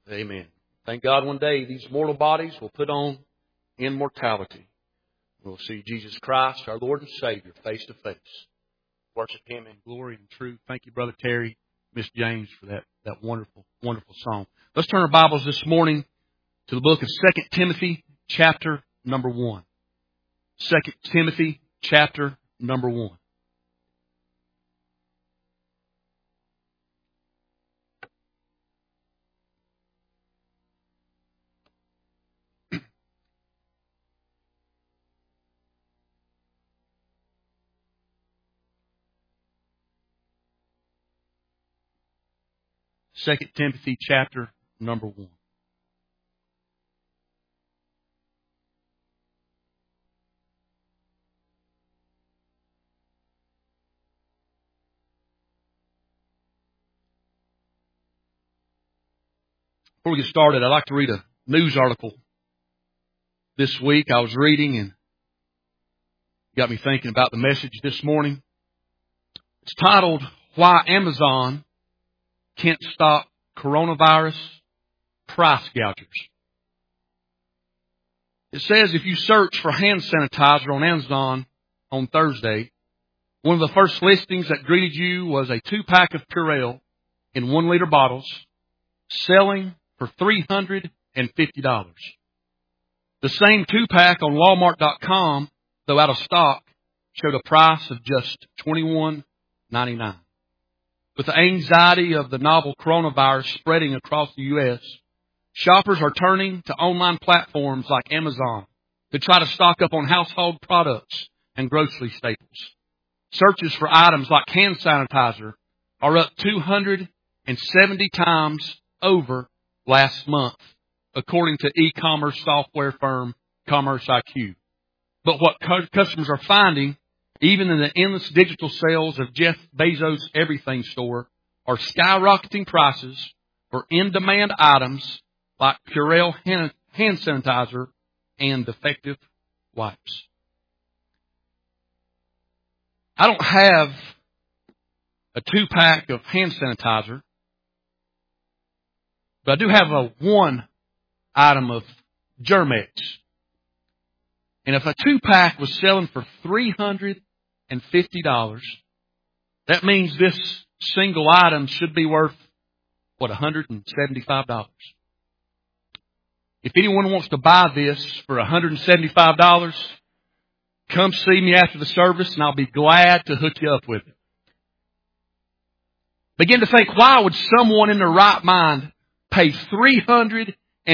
Amen. Thank God one day these mortal bodies will put on immortality. We'll see Jesus Christ, our Lord and Savior, face to face. Worship Him in glory and truth. Thank you, Brother Terry, Miss James, for that wonderful, wonderful song. Let's turn our Bibles this morning to the book of 2 Timothy, chapter number 1. 2 Timothy, chapter number 1. Second Timothy chapter number 1. Before we get started, I'd like to read a news article this week. I was reading and got me thinking about the message this morning. It's titled, Why Amazon Can't Stop Coronavirus Price Gougers. It says if you search for hand sanitizer on Amazon on Thursday, one of the first listings that greeted you was a 2-pack of Purell in 1-liter bottles selling for $350. The same 2-pack on Walmart.com, though out of stock, showed a price of just $21.99. With the anxiety of the novel coronavirus spreading across the U.S., shoppers are turning to online platforms like Amazon to try to stock up on household products and grocery staples. Searches for items like hand sanitizer are up 270 times over last month, according to e-commerce software firm Commerce IQ. But what customers are finding, even in the endless digital sales of Jeff Bezos' Everything store, are skyrocketing prices for in-demand items like Purell hand sanitizer and defective wipes. I don't have a 2-pack of hand sanitizer, but I do have a 1 item of Germ-X. And if a 2-pack was selling for $350, that means this single item should be worth, $175. If anyone wants to buy this for $175, come see me after the service and I'll be glad to hook you up with it. Begin to think, why would someone in their right mind pay $350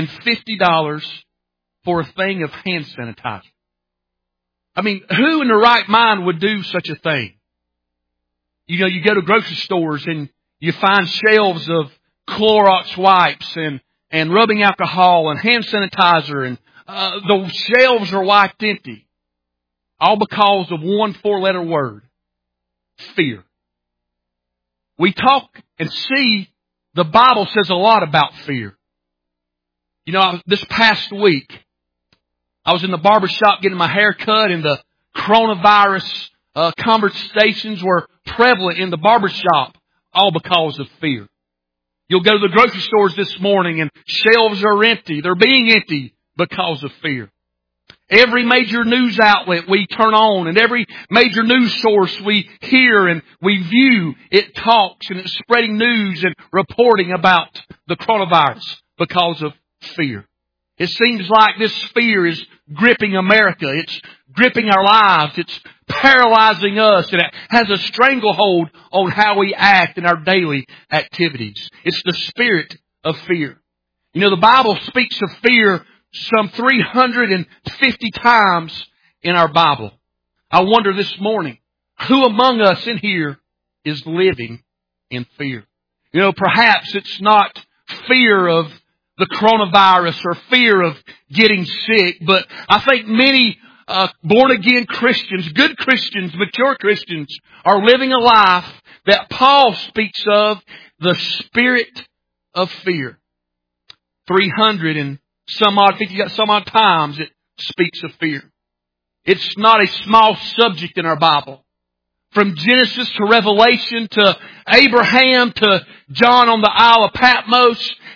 for a thing of hand sanitizer? I mean, who in their right mind would do such a thing? You know, you go to grocery stores and you find shelves of Clorox wipes and rubbing alcohol and hand sanitizer, and the shelves are wiped empty. All because of one 4-letter word: fear. We talk and see the Bible says a lot about fear. You know, this past week, I was in the barber shop getting my hair cut, and the coronavirus conversations were prevalent in the barber shop, all because of fear. You'll go to the grocery stores this morning and shelves are empty. They're being empty because of fear. Every major news outlet we turn on and every major news source we hear and we view, it talks and it's spreading news and reporting about the coronavirus because of fear. It seems like this fear is gripping America. It's gripping our lives. It's paralyzing us, and it has a stranglehold on how we act in our daily activities. It's the spirit of fear. You know, the Bible speaks of fear some 350 times in our Bible. I wonder this morning, who among us in here is living in fear? You know, perhaps it's not fear of the coronavirus or fear of getting sick, but I think many born-again Christians, good Christians, mature Christians, are living a life that Paul speaks of, the spirit of fear. 300 and some odd, 50 some odd times it speaks of fear. It's not a small subject in our Bible. From Genesis to Revelation to Abraham to John on the Isle of Patmos,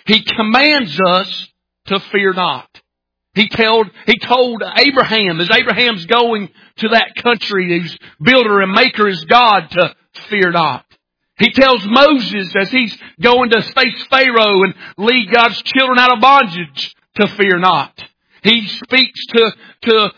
He commands us to fear not. He told Abraham, as Abraham's going to that country whose builder and maker is God, to fear not. He tells Moses as he's going to face Pharaoh and lead God's children out of bondage to fear not. He speaks to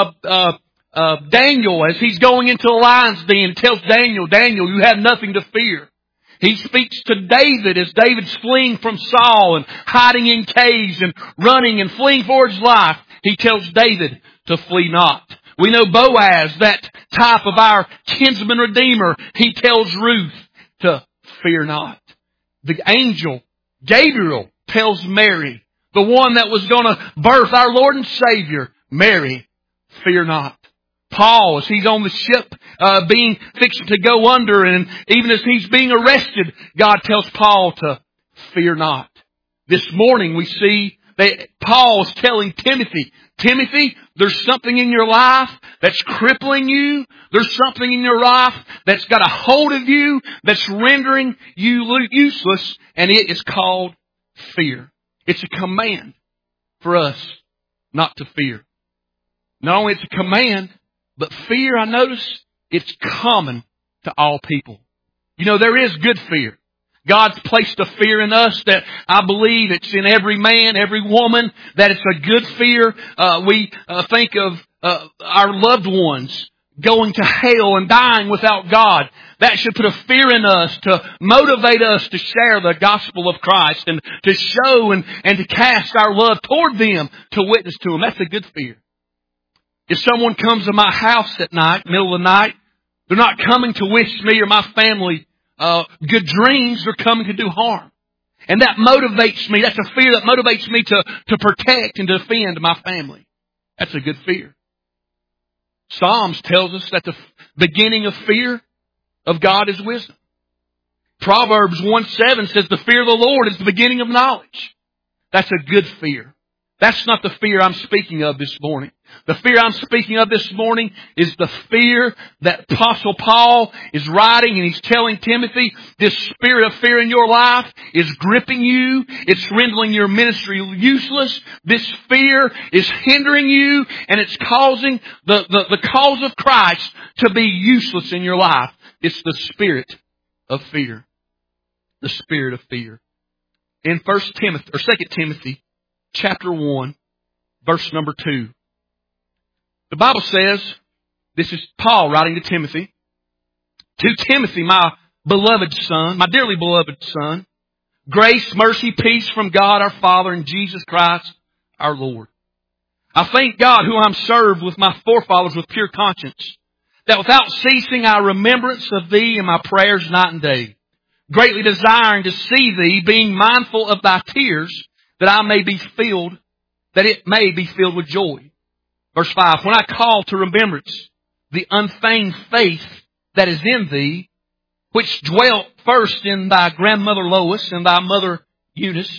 Daniel as he's going into the lion's den and tells Daniel, you have nothing to fear. He speaks to David as David's fleeing from Saul and hiding in caves and running and fleeing for his life. He tells David to flee not. We know Boaz, that type of our kinsman redeemer, he tells Ruth to fear not. The angel Gabriel tells Mary, the one that was going to birth our Lord and Savior, Mary, fear not. Paul, as he's on the ship, being fixed to go under, and even as he's being arrested, God tells Paul to fear not. This morning we see that Paul is telling Timothy, there's something in your life that's crippling you. There's something in your life that's got a hold of you, that's rendering you useless, and it is called fear. It's a command for us not to fear. Not only it's a command, but fear, I notice, it's common to all people. You know, there is good fear. God's placed a fear in us that I believe it's in every man, every woman, that it's a good fear. We think of our loved ones going to hell and dying without God. That should put a fear in us to motivate us to share the gospel of Christ and to show and to cast our love toward them, to witness to them. That's a good fear. If someone comes to my house at night, middle of the night, they're not coming to wish me or my family good dreams. They're coming to do harm. And that motivates me. That's a fear that motivates me to protect and defend my family. That's a good fear. Psalms tells us that the beginning of fear of God is wisdom. Proverbs 1:7 says the fear of the Lord is the beginning of knowledge. That's a good fear. That's not the fear I'm speaking of this morning. The fear I'm speaking of this morning is the fear that Apostle Paul is writing, and he's telling Timothy, this spirit of fear in your life is gripping you. It's rendering your ministry useless. This fear is hindering you, and it's causing the cause of Christ to be useless in your life. It's the spirit of fear. The spirit of fear. In 2 Timothy chapter 1, verse number 2. The Bible says, this is Paul writing to Timothy. To Timothy, my beloved son, my dearly beloved son, grace, mercy, peace from God our Father and Jesus Christ our Lord. I thank God who I'm served with my forefathers with pure conscience, that without ceasing I remembrance of thee in my prayers night and day, greatly desiring to see thee, being mindful of thy tears, that I may be filled, that it may be filled with joy. Verse 5, when I call to remembrance the unfeigned faith that is in thee, which dwelt first in thy grandmother Lois and thy mother Eunice,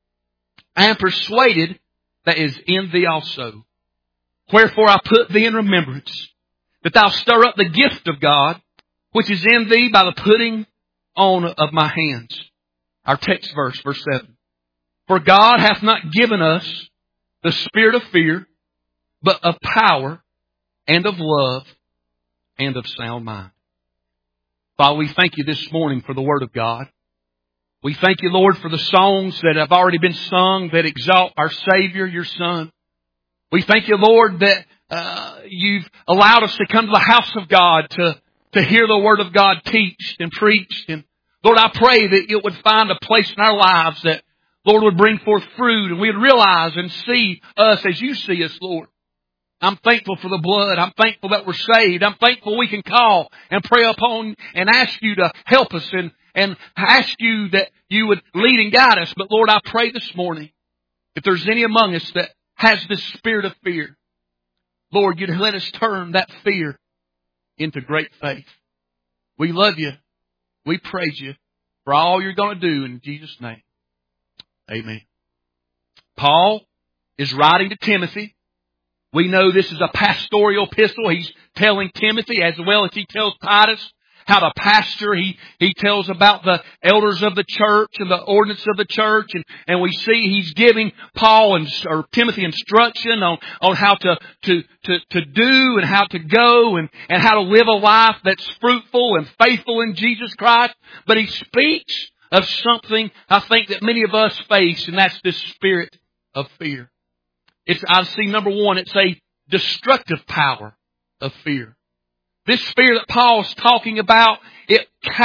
I am persuaded that is in thee also. Wherefore I put thee in remembrance, that thou stir up the gift of God, which is in thee by the putting on of my hands. Our text verse, verse 7. For God hath not given us the spirit of fear, but of power and of love and of sound mind. Father, we thank you this morning for the Word of God. We thank you, Lord, for the songs that have already been sung that exalt our Savior, your Son. We thank you, Lord, that you've allowed us to come to the house of God to hear the Word of God teached and preached. And Lord, I pray that it would find a place in our lives that, Lord, would bring forth fruit, and we'd realize and see us as you see us, Lord. I'm thankful for the blood. I'm thankful that we're saved. I'm thankful we can call and pray upon and ask you to help us and ask you that you would lead and guide us. But Lord, I pray this morning, if there's any among us that has this spirit of fear, Lord, you'd let us turn that fear into great faith. We love you. We praise you for all you're going to do in Jesus' name. Amen. Paul is writing to Timothy. We know this is a pastoral epistle. He's telling Timothy as well as he tells Titus how to pastor. He tells about the elders of the church and the ordinance of the church. And we see he's giving Paul or Timothy instruction on how to do and how to go and how to live a life that's fruitful and faithful in Jesus Christ. But he speaks of something I think that many of us face, and that's this spirit of fear. I see number one, it's a destructive power of fear. This fear that Paul's talking about, it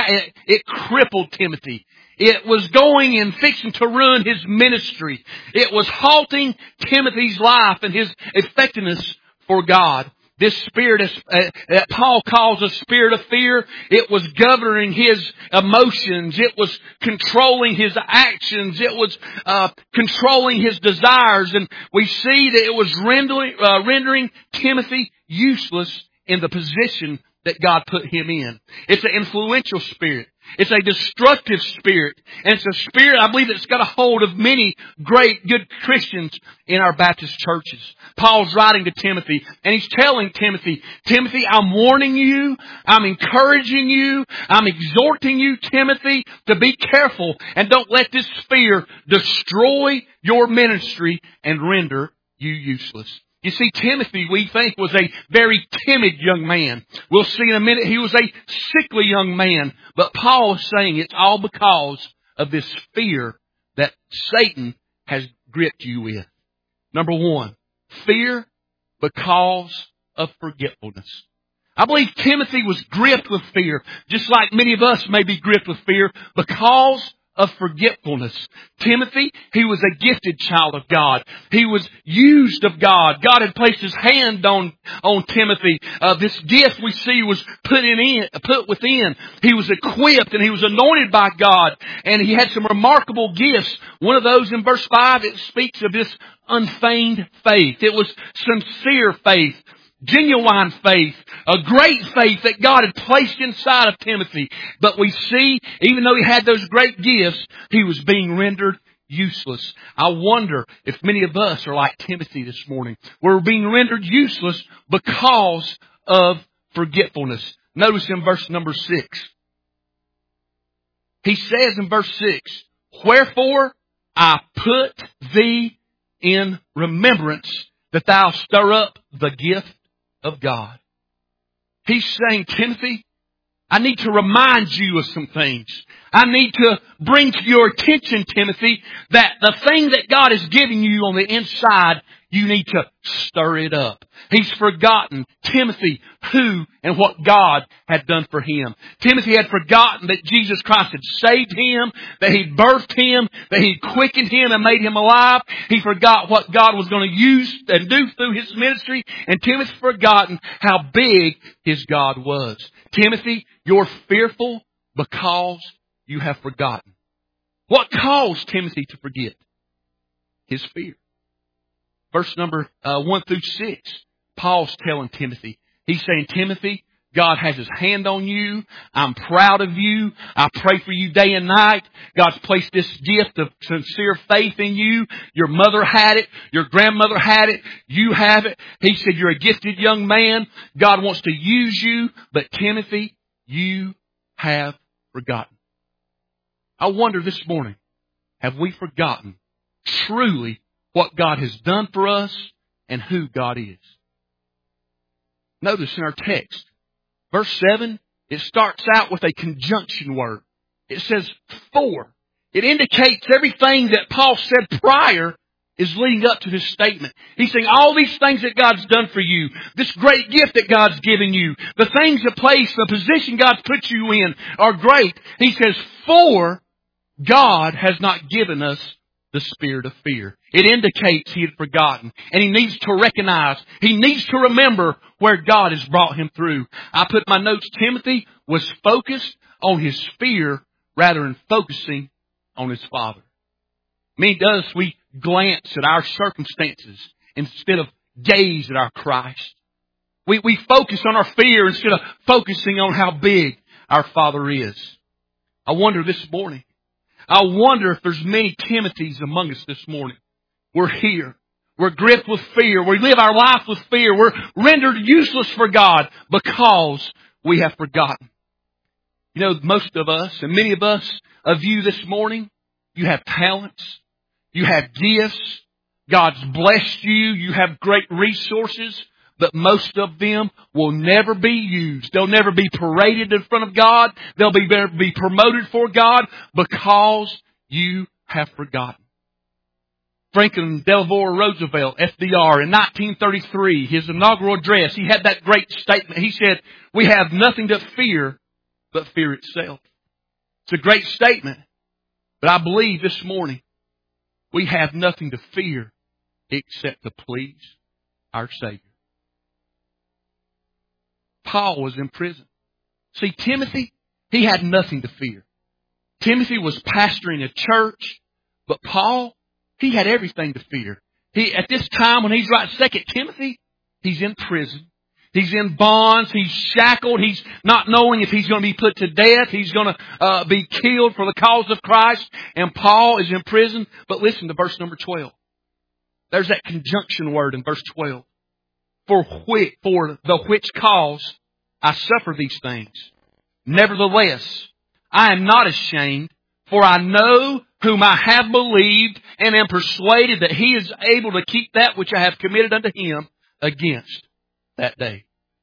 crippled Timothy. It was going and fixing to ruin his ministry. It was halting Timothy's life and his effectiveness for God. This spirit that Paul calls a spirit of fear, it was governing his emotions. It was controlling his actions. It was controlling his desires. And we see that it was rendering Timothy useless in the position that God put him in. It's an influential spirit. It's a destructive spirit. And it's a spirit, I believe, that's got a hold of many great, good Christians in our Baptist churches. Paul's writing to Timothy, and he's telling Timothy, I'm warning you, I'm encouraging you, I'm exhorting you, Timothy, to be careful and don't let this fear destroy your ministry and render you useless. You see, Timothy, we think, was a very timid young man. We'll see in a minute he was a sickly young man. But Paul is saying it's all because of this fear that Satan has gripped you with. Number one, fear because of forgetfulness. I believe Timothy was gripped with fear, just like many of us may be gripped with fear, because of forgetfulness. Timothy, he was a gifted child of God. He was used of God. God had placed His hand on Timothy. This gift we see was put within. He was equipped and he was anointed by God. And he had some remarkable gifts. One of those in verse 5, it speaks of this unfeigned faith. It was sincere faith. Genuine faith, a great faith that God had placed inside of Timothy. But we see, even though he had those great gifts, he was being rendered useless. I wonder if many of us are like Timothy this morning. We're being rendered useless because of forgetfulness. Notice in verse number 6. He says in verse 6, wherefore I put thee in remembrance that thou stir up the gift of God. He's saying, Timothy, I need to remind you of some things. I need to bring to your attention, Timothy, that the thing that God is giving you on the inside, you need to stir it up. He's forgotten, Timothy, who and what God had done for him. Timothy had forgotten that Jesus Christ had saved him, that He'd birthed him, that He'd quickened him and made him alive. He forgot what God was going to use and do through his ministry. And Timothy's forgotten how big his God was. Timothy, you're fearful because you have forgotten. What caused Timothy to forget? His fear. Verse number 1 through 6, Paul's telling Timothy, he's saying, Timothy, God has His hand on you. I'm proud of you. I pray for you day and night. God's placed this gift of sincere faith in you. Your mother had it. Your grandmother had it. You have it. He said, you're a gifted young man. God wants to use you. But Timothy, you have forgotten. I wonder this morning, have we forgotten truly what God has done for us and who God is? Notice in our text, verse 7, it starts out with a conjunction word. It says for. It indicates everything that Paul said prior is leading up to this statement. He's saying all these things that God's done for you, this great gift that God's given you, the things, the place, the position God's put you in are great. He says, for God has not given us the spirit of fear. It indicates he had forgotten. And he needs to recognize, he needs to remember where God has brought him through. I put my notes, Timothy was focused on his fear rather than focusing on his Father. Many of us, we glance at our circumstances instead of gaze at our Christ. We focus on our fear instead of focusing on how big our Father is. I wonder this morning, I wonder if there's many Timothys among us this morning. We're here. We're gripped with fear. We live our life with fear. We're rendered useless for God because we have forgotten. You know, most of us, and many of you this morning, you have talents. You have gifts. God's blessed you. You have great resources. But most of them will never be used. They'll never be paraded in front of God. They'll never be promoted for God because you have forgotten. Franklin Delano Roosevelt, FDR, in 1933, his inaugural address, he had that great statement. He said, "We have nothing to fear but fear itself." It's a great statement. But I believe this morning we have nothing to fear except to please our Savior. Paul was in prison. See, Timothy, he had nothing to fear. Timothy was pastoring a church, but Paul, he had everything to fear. At this time when he's writing 2 Timothy, he's in prison. He's in bonds. He's shackled. He's not knowing if he's going to be put to death. He's going to be killed for the cause of Christ. And Paul is in prison. But listen to verse number 12. There's that conjunction word in verse 12. For the which cause I suffer these things. Nevertheless, I am not ashamed, for I know whom I have believed, and am persuaded that He is able to keep that which I have committed unto Him against that day.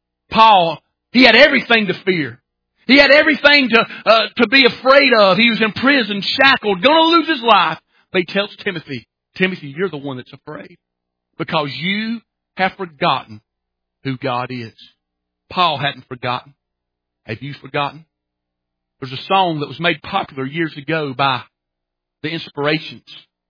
Paul, he had everything to fear. He had everything to be afraid of. He was in prison, shackled, going to lose his life. But he tells Timothy, "Timothy, you're the one that's afraid because you have forgotten who God is." Paul hadn't forgotten. Have you forgotten? There's a song that was made popular years ago by the Inspirations.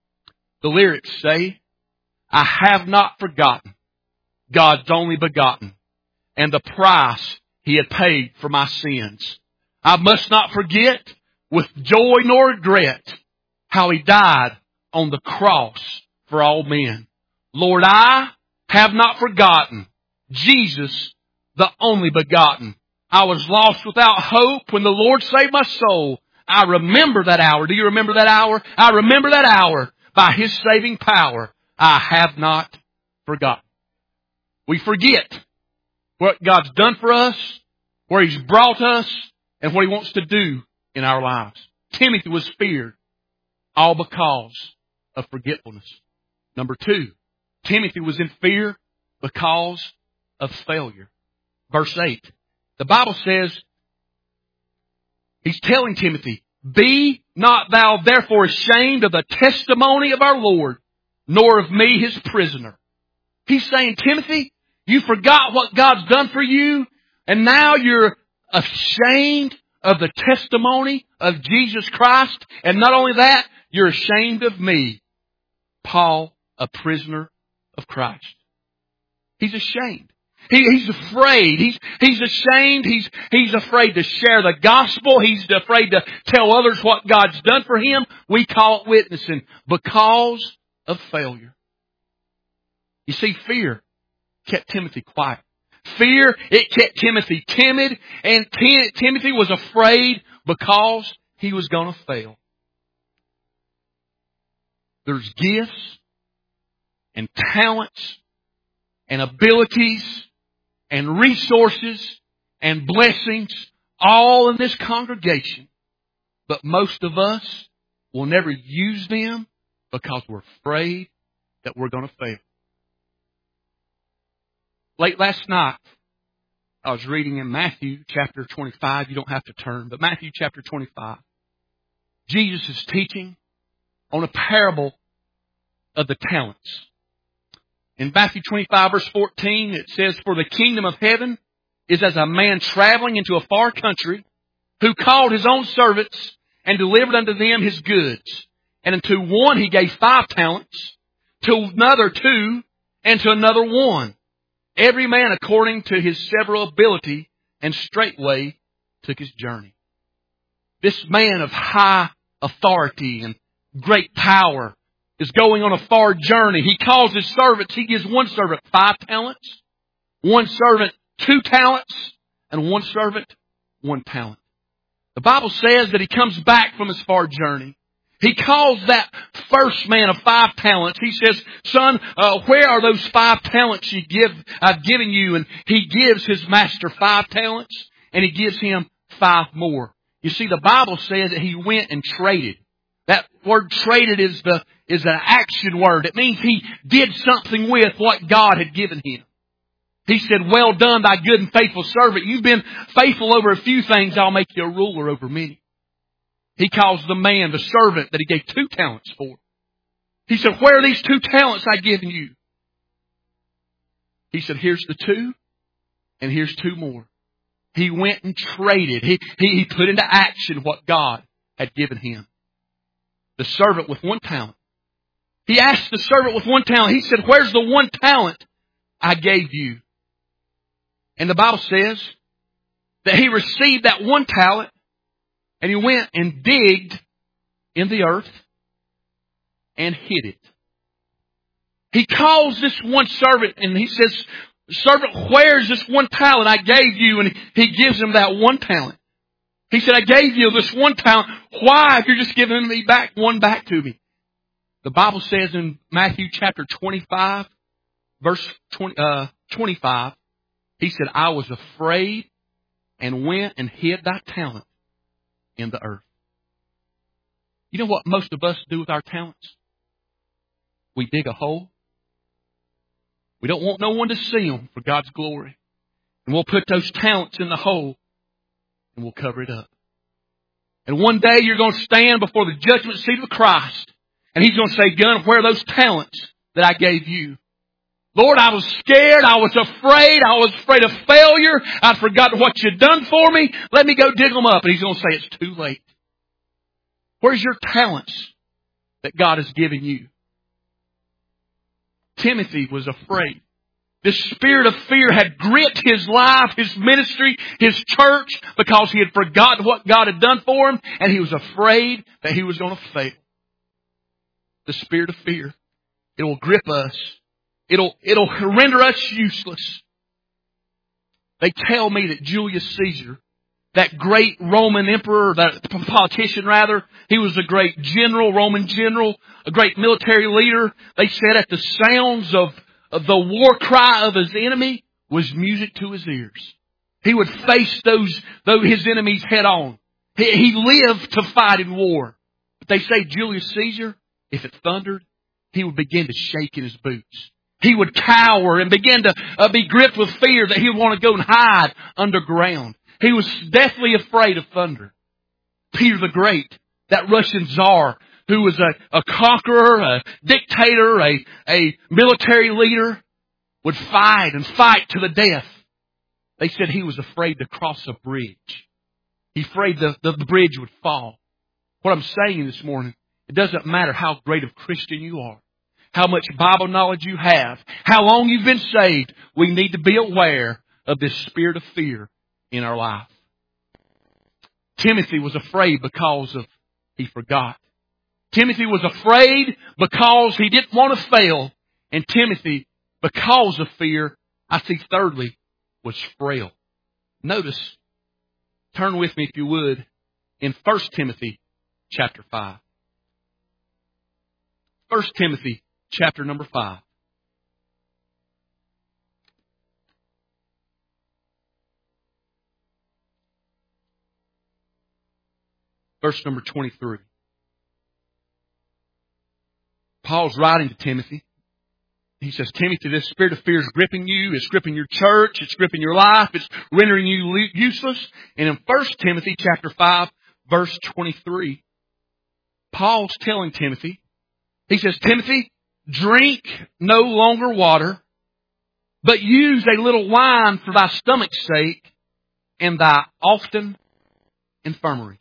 The lyrics say, "I have not forgotten God's only begotten, and the price He had paid for my sins. I must not forget with joy nor regret how He died on the cross for all men. Lord, I have not forgotten Jesus, the only begotten. I was lost without hope when the Lord saved my soul. I remember that hour." Do you remember that hour? I remember that hour. By His saving power, I have not forgotten. We forget what God's done for us, where He's brought us, and what He wants to do in our lives. Timothy was feared, all because of forgetfulness. Number 2, Timothy was in fear because of failure. Verse 8. The Bible says, he's telling Timothy, "Be not thou therefore ashamed of the testimony of our Lord, nor of me His prisoner." He's saying, Timothy, you forgot what God's done for you, and now you're ashamed of the testimony of Jesus Christ. And not only that, you're ashamed of me, Paul, a prisoner of Christ. He's ashamed. He's afraid. He's ashamed. He's afraid to share the gospel. He's afraid to tell others what God's done for him. We call it witnessing because of failure. You see, fear kept Timothy quiet. Fear, it kept Timothy timid, and Timothy was afraid because he was going to fail. There's gifts and talents and abilities and resources and blessings all in this congregation. But most of us will never use them because we're afraid that we're going to fail. Late last night, I was reading in Matthew chapter 25. You don't have to turn, but Matthew chapter 25. Jesus is teaching on a parable of the talents. In Matthew 25 verse 14, it says, "For the kingdom of heaven is as a man traveling into a far country, who called his own servants and delivered unto them his goods. And unto one he gave 5 talents, to another 2, and to another 1. Every man according to his several ability, and straightway took his journey." This man of high authority and great power is going on a far journey. He calls his servants. He gives one servant 5 talents, one servant 2 talents, and one servant 1 talent. The Bible says that he comes back from his far journey. He calls that first man of 5 talents. He says, "Son, where are those 5 talents I've given you?" And he gives his master 5 talents, and he gives him 5 more. You see, the Bible says that he went and traded. That word traded is an action word. It means he did something with what God had given him. He said, well done, thy good and faithful servant. You've been faithful over a few things. I'll make you a ruler over many. He calls the man, the servant that he gave 2 talents for. He said, where are these 2 talents I've given you? He said, here's the 2, and here's 2 more. He went and traded. He put into action what God had given him. The servant with 1 talent. He asked the servant with 1 talent. He said, where's the 1 talent I gave you? And the Bible says that he received that 1 talent and he went and digged in the earth and hid it. He calls this one servant and he says, servant, where's this 1 talent I gave you? And he gives him that 1 talent. He said, I gave you this 1 talent. Why, if you're just giving me one back to me? The Bible says in Matthew chapter 25, verse 25, he said, I was afraid and went and hid thy talent in the earth. You know what most of us do with our talents? We dig a hole. We don't want no one to see them for God's glory. And we'll put those talents in the hole and we'll cover it up. And one day you're going to stand before the judgment seat of Christ. And He's going to say, Gunn, where are those talents that I gave you? Lord, I was scared. I was afraid. I was afraid of failure. I'd forgotten what you'd done for me. Let me go dig them up. And He's going to say, it's too late. Where's your talents that God has given you? Timothy was afraid. This spirit of fear had gripped his life, his ministry, his church, because he had forgotten what God had done for him, and he was afraid that he was going to fail. The spirit of fear. It will grip us. It'll render us useless. They tell me that Julius Caesar, that great Roman emperor, that politician rather, he was a great general, Roman general, a great military leader. They said at the sounds of the war cry of his enemy was music to his ears. He would face his enemies head on. He lived to fight in war. But they say Julius Caesar, if it thundered, he would begin to shake in his boots. He would cower and begin to be gripped with fear that he would want to go and hide underground. He was deathly afraid of thunder. Peter the Great, that Russian Tsar, who was a conqueror, a dictator, a military leader, would fight and fight to the death. They said he was afraid to cross a bridge. He afraid the bridge would fall. What I'm saying this morning, it doesn't matter how great of Christian you are, how much Bible knowledge you have, how long you've been saved, we need to be aware of this spirit of fear in our life. Timothy was afraid because he forgot. Timothy was afraid because he didn't want to fail. And Timothy, because of fear, I see thirdly, was frail. Notice, turn with me if you would, in 1 Timothy chapter 5. 1 Timothy chapter number 5. Verse number 23. Paul's writing to Timothy. He says, Timothy, this spirit of fear is gripping you. It's gripping your church. It's gripping your life. It's rendering you useless. And in 1 Timothy chapter 5, verse 23, Paul's telling Timothy, he says, Timothy, drink no longer water, but use a little wine for thy stomach's sake and thy often infirmaries.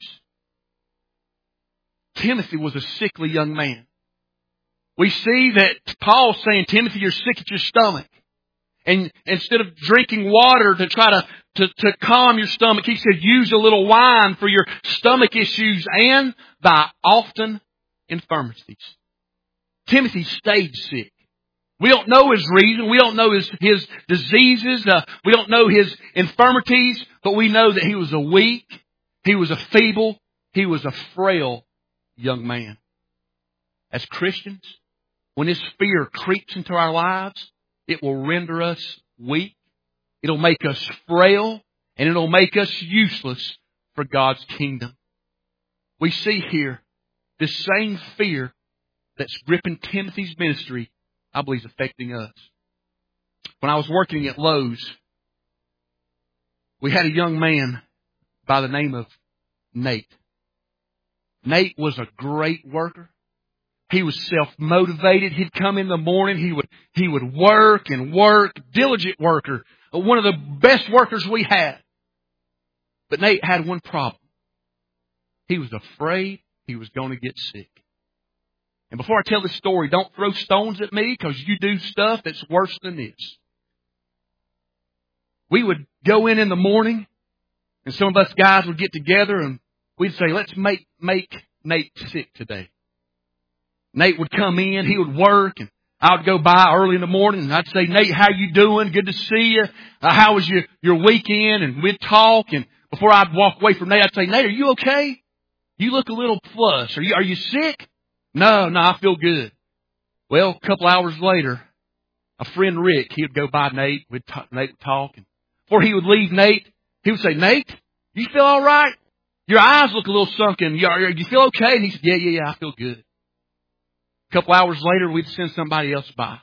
Timothy was a sickly young man. We see that Paul's saying, Timothy, you're sick at your stomach. And instead of drinking water to try to calm your stomach, he said, use a little wine for your stomach issues and thy often infirmities. Timothy stayed sick. We don't know his reason. We don't know his diseases. We don't know his infirmities. But we know that he was a weak, he was a feeble, he was a frail young man. As Christians, when this fear creeps into our lives, it will render us weak. It'll make us frail, and it'll make us useless for God's kingdom. We see here this same fear that's gripping Timothy's ministry, I believe, is affecting us. When I was working at Lowe's, we had a young man by the name of Nate. Nate was a great worker. He was self-motivated. He'd come in the morning. He would work and work. Diligent worker. One of the best workers we had. But Nate had one problem. He was afraid he was going to get sick. And before I tell this story, don't throw stones at me because you do stuff that's worse than this. We would go in the morning and some of us guys would get together and we'd say, let's make Nate sick today. Nate would come in, he would work, and I would go by early in the morning, and I'd say, Nate, how you doing? Good to see you. How was your weekend? And we'd talk, and before I'd walk away from Nate, I'd say, Nate, are you okay? You look a little flushed. Are you sick? No, I feel good. Well, a couple hours later, a friend Rick, he would go by Nate, Nate would talk, and before he would leave Nate, he would say, Nate, you feel all right? Your eyes look a little sunken. You feel okay? And he said, yeah, I feel good. A couple hours later, we'd send somebody else by.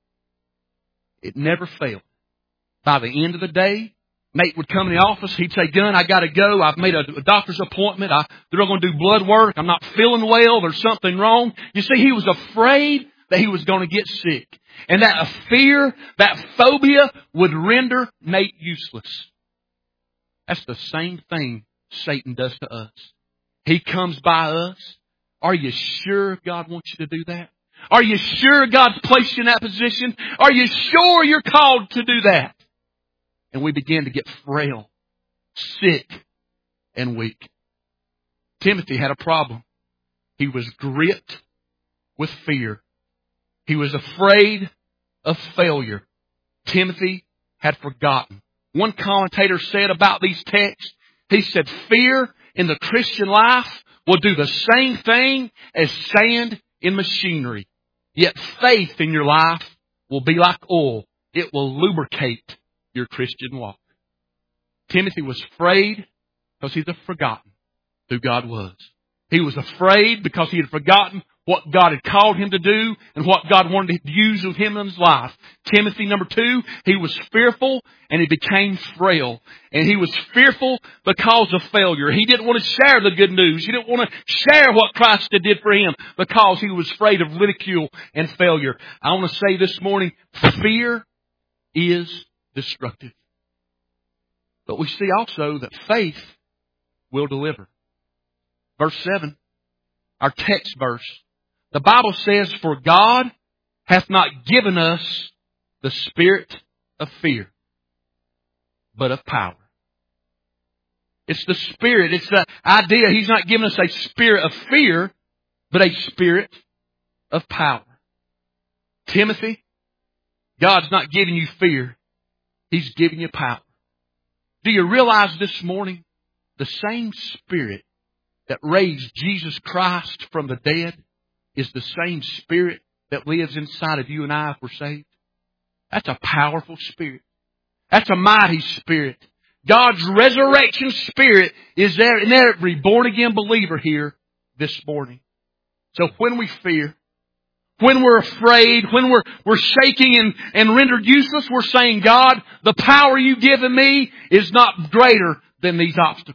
It never failed. By the end of the day, Nate would come in the office. He'd say, Gunn, I got to go. I've made a doctor's appointment. They're going to do blood work. I'm not feeling well. There's something wrong. You see, he was afraid that he was going to get sick. And that fear, that phobia would render Nate useless. That's the same thing Satan does to us. He comes by us. Are you sure God wants you to do that? Are you sure God's placed you in that position? Are you sure you're called to do that? And we begin to get frail, sick, and weak. Timothy had a problem. He was gripped with fear. He was afraid of failure. Timothy had forgotten. One commentator said about these texts, he said, fear in the Christian life will do the same thing as sand in machinery. Yet faith in your life will be like oil. It will lubricate your Christian walk. Timothy was afraid because he had forgotten who God was. He was afraid because he had forgotten what God had called him to do and what God wanted to use with him in his life. Timothy, number 2, he was fearful and he became frail. And he was fearful because of failure. He didn't want to share the good news. He didn't want to share what Christ did for him because he was afraid of ridicule and failure. I want to say this morning, fear is destructive. But we see also that faith will deliver. Verse 7, our text verse. The Bible says, for God hath not given us the spirit of fear, but of power. It's the spirit. It's the idea. He's not giving us a spirit of fear, but a spirit of power. Timothy, God's not giving you fear. He's giving you power. Do you realize this morning the same spirit that raised Jesus Christ from the dead is the same spirit that lives inside of you and I if we're saved? That's a powerful spirit. That's a mighty spirit. God's resurrection spirit is there in every born-again believer here this morning. So when we fear, when we're afraid, when we're shaking and rendered useless, we're saying, God, the power you've given me is not greater than these obstacles.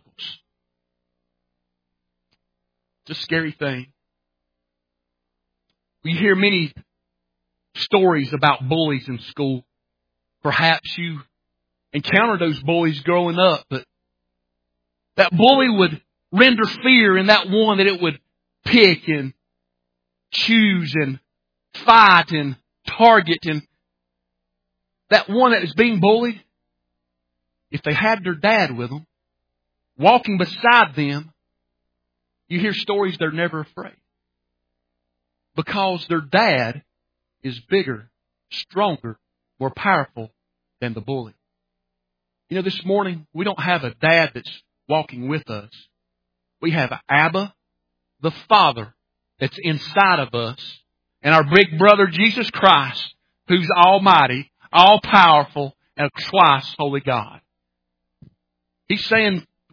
It's a scary thing. We hear many stories about bullies in school. Perhaps you encountered those bullies growing up, but that bully would render fear in that one that it would pick and choose and fight and target. And that one that is being bullied, if they had their dad with them, walking beside them, you hear stories they're never afraid. Because their dad is bigger, stronger, more powerful than the bully. You know, this morning, we don't have a dad that's walking with us. We have Abba, the Father, that's inside of us, and our big brother, Jesus Christ, who's almighty, all-powerful, and twice holy God. He's saying,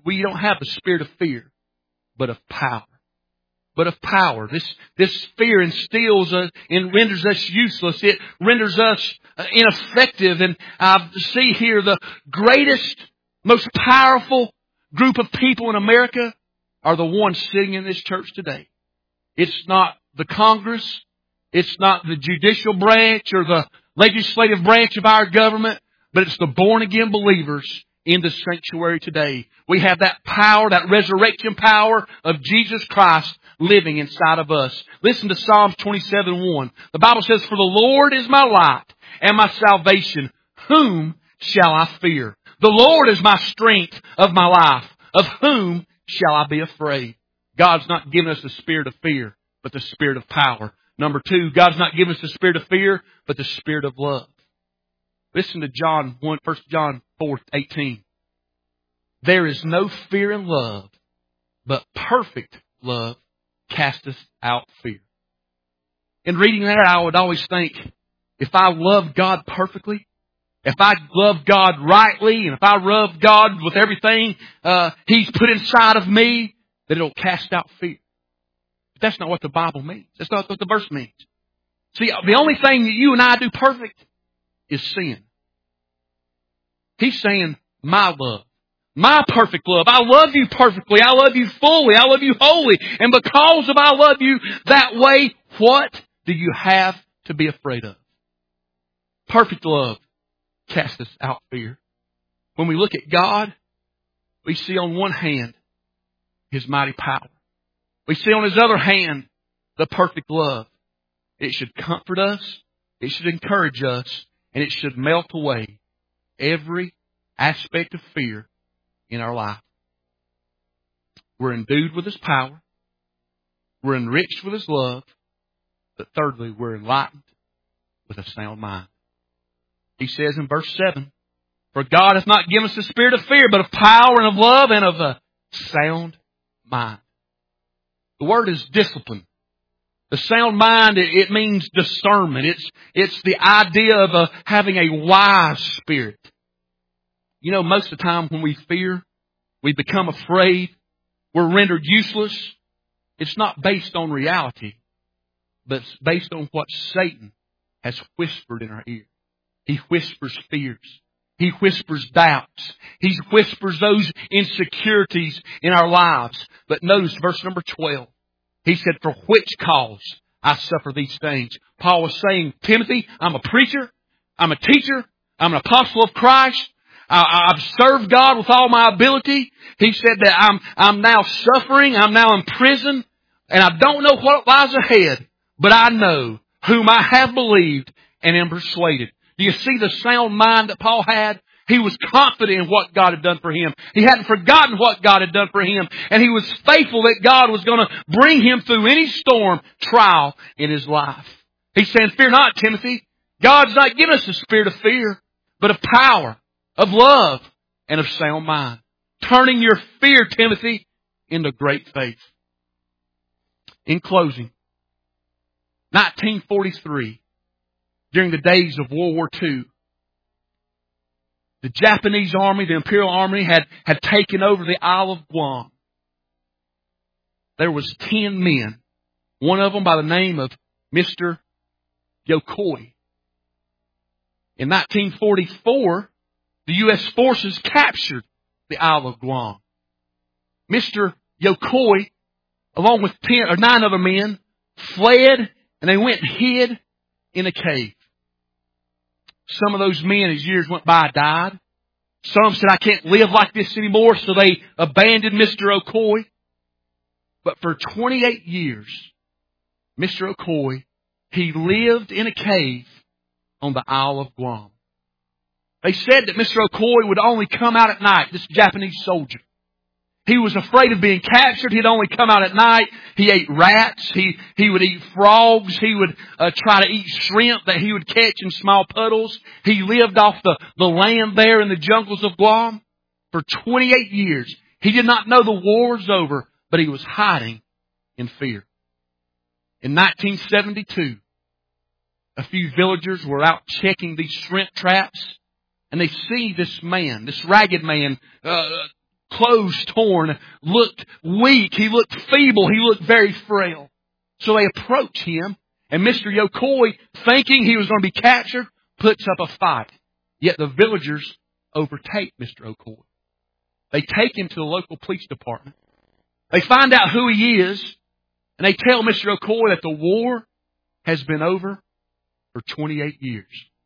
we don't have the spirit of fear, but of power. But of power. This fear instills us and renders us useless. It renders us ineffective. And I see here the greatest, most powerful group of people in America are the ones sitting in this church today. It's not the Congress. It's not the judicial branch or the legislative branch of our government, but it's the born-again believers in the sanctuary today. We have that power, that resurrection power of Jesus Christ living inside of us. Listen to Psalms 27:1. The Bible says, "For the Lord is my light and my salvation. Whom shall I fear? The Lord is my strength of my life. Of whom shall I be afraid?" God's not given us the spirit of fear, but the spirit of power. Number 2, God's not given us the spirit of fear, but the spirit of love. Listen to 1 John 4:18. "There is no fear in love, but perfect love casteth out fear." In reading that, I would always think, if I love God perfectly, if I love God rightly, and if I love God with everything He's put inside of me, that it'll cast out fear. But that's not what the Bible means. That's not what the verse means. See, the only thing that you and I do perfect is sin. He's saying, my love, my perfect love. I love you perfectly. I love you fully. I love you wholly. And because of I love you that way, what do you have to be afraid of? Perfect love casts out fear. When we look at God, we see on one hand His mighty power. We see on His other hand the perfect love. It should comfort us. It should encourage us. And it should melt away every aspect of fear in our life. We're endued with His power. We're enriched with His love. But thirdly, we're enlightened with a sound mind. He says in verse 7, "For God hath not given us the spirit of fear, but of power and of love and of a sound mind." The word is discipline. The sound mind, it means discernment. It's the idea of having a wise spirit. You know, most of the time when we fear, we become afraid, we're rendered useless. It's not based on reality, but it's based on what Satan has whispered in our ear. He whispers fears. He whispers doubts. He whispers those insecurities in our lives. But notice verse number 12. He said, "For which cause I suffer these things." Paul was saying, Timothy, I'm a preacher. I'm a teacher. I'm an apostle of Christ. I've served God with all my ability. He said that I'm now suffering. I'm now in prison. And I don't know what lies ahead. But I know whom I have believed and am persuaded. Do you see the sound mind that Paul had? He was confident in what God had done for him. He hadn't forgotten what God had done for him. And he was faithful that God was going to bring him through any storm, trial in his life. He's saying, "Fear not, Timothy. God's not given us the spirit of fear, but of power, of love, and of sound mind." Turning your fear, Timothy, into great faith. In closing, 1943, during the days of World War II, the Japanese Army, the Imperial Army, had taken over the Isle of Guam. There was 10 men, one of them by the name of Mr. Yokoi. In 1944, the U.S. forces captured the Isle of Guam. Mr. Yokoi, along with 9 other men, fled and they went and hid in a cave. Some of those men, as years went by, died. Some said, "I can't live like this anymore," so they abandoned Mr. Yokoi. But for 28 years, Mr. Yokoi, he lived in a cave on the Isle of Guam. They said that Mr. Yokoi would only come out at night, this Japanese soldier. He was afraid of being captured. He'd only come out at night. He ate rats. He would eat frogs. He would try to eat shrimp that he would catch in small puddles. He lived off the land there in the jungles of Guam for 28 years. He did not know the war was over, but he was hiding in fear. In 1972, a few villagers were out checking these shrimp traps, and they see this man, this ragged man, clothes torn, looked weak, he looked feeble, he looked very frail. So they approach him, and Mr. Yokoi, thinking he was going to be captured, puts up a fight. Yet the villagers overtake Mr. Yokoi. They take him to the local police department. They find out who he is, and they tell Mr. Yokoi that the war has been over for 28 years.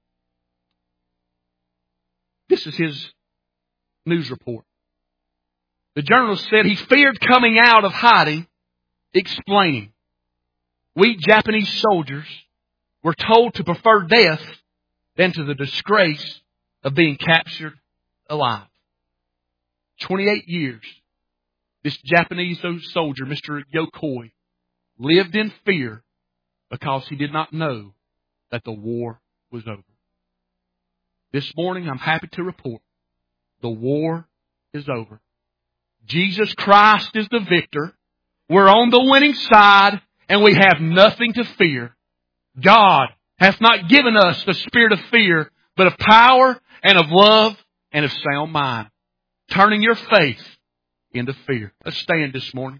This is his news report. The journalist said he feared coming out of hiding, explaining, "We Japanese soldiers were told to prefer death than to the disgrace of being captured alive." 28 years, this Japanese soldier, Mr. Yokoi, lived in fear because he did not know that the war was over. This morning, I'm happy to report the war is over. Jesus Christ is the victor. We're on the winning side, and we have nothing to fear. God hath not given us the spirit of fear, but of power and of love and of sound mind. Turning your faith into fear. Let's stand this morning.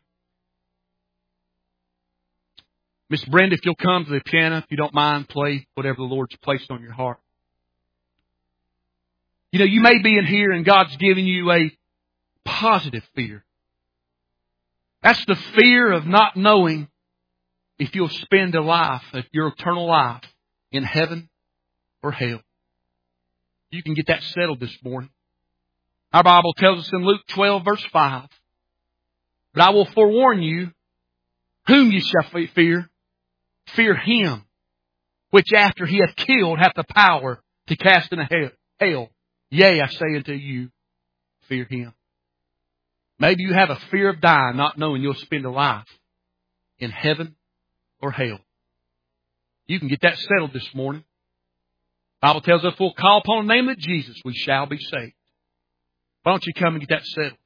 Miss Brenda, if you'll come to the piano, if you don't mind, play whatever the Lord's placed on your heart. You know, you may be in here and God's given you a positive fear. That's the fear of not knowing if you'll spend a life, your eternal life, in heaven or hell. You can get that settled this morning. Our Bible tells us in Luke 12, verse 5, "But I will forewarn you, whom ye shall fear, fear him, which after he hath killed hath the power to cast into hell. Yea, I say unto you, fear him." Maybe you have a fear of dying, not knowing you'll spend a life in heaven or hell. You can get that settled this morning. The Bible tells us if we'll call upon the name of Jesus, we shall be saved. Why don't you come and get that settled?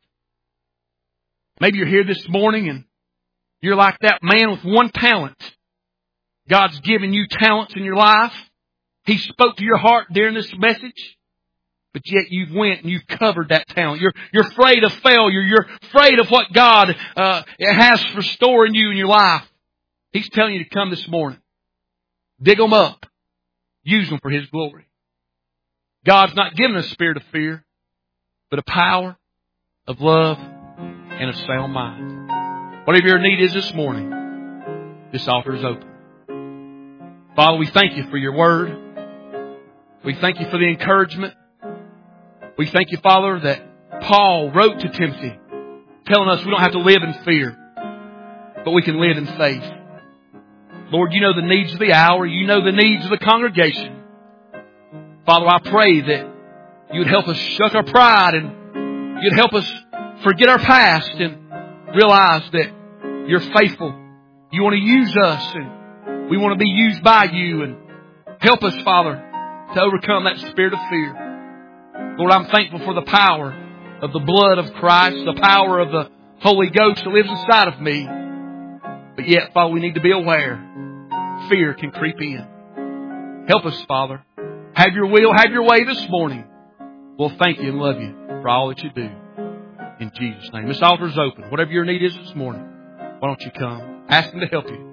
Maybe you're here this morning and you're like that man with one talent. God's given you talents in your life. He spoke to your heart during this message. But yet you went and you covered that talent. You're afraid of failure. You're afraid of what God has for storing you in your life. He's telling you to come this morning. Dig them up. Use them for His glory. God's not given us a spirit of fear, but a power, of love, and a sound mind. Whatever your need is this morning, this altar is open. Father, we thank you for your word. We thank you for the encouragement. We thank you, Father, that Paul wrote to Timothy, telling us we don't have to live in fear, but we can live in faith. Lord, you know the needs of the hour. You know the needs of the congregation. Father, I pray that you'd help us shut our pride and you'd help us forget our past and realize that you're faithful. You want to use us and we want to be used by you, and help us, Father, to overcome that spirit of fear. Lord, I'm thankful for the power of the blood of Christ, the power of the Holy Ghost that lives inside of me. But yet, Father, we need to be aware. Fear can creep in. Help us, Father. Have your will, have your way this morning. We'll thank you and love you for all that you do. In Jesus' name. This altar is open. Whatever your need is this morning, why don't you come? Ask Him to help you.